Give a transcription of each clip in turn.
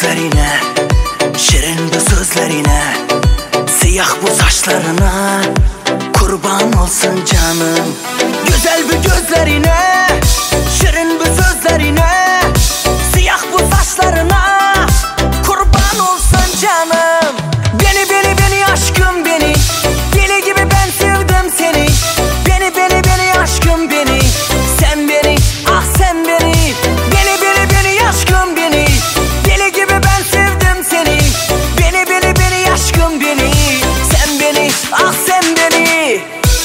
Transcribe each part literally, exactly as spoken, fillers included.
gözlerine, şirin bu sözlerine, siyah bu saçlarına kurban olsun canım. Güzel bu gözlerine, şirin bu sözlerine, siyah bu saçlarına kurban olsun canım. Beni beni beni aşkım beni, deli gibi ben sevdim seni. Beni beni beni aşkım beni, sen beni, ah sen beni. Beni beni beni aşkım beni, deli gibi ben sevdim seni. Beni beni beni aşkım beni, sen beni, ah sen beni.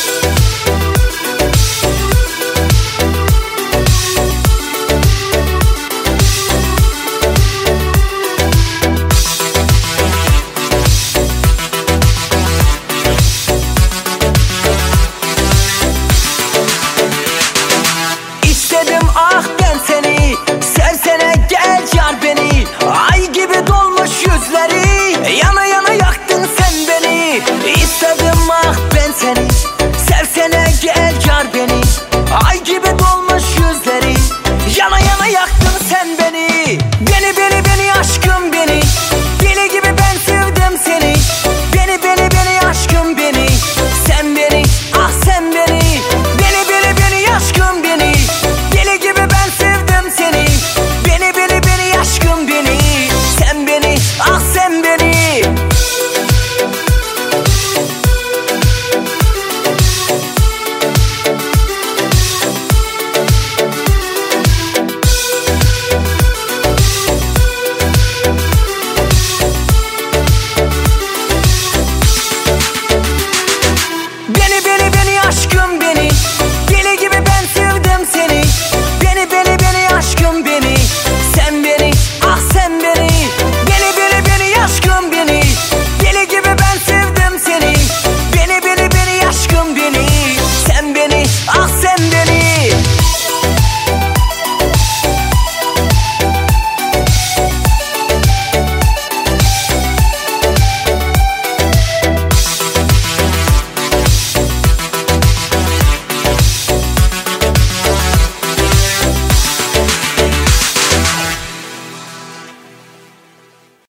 İstedim ah ben seni, sersene gel yar beni. Ay gibi dolmuş yüzleri, yana yana yaktın sen beni. İstedim ah ben seni,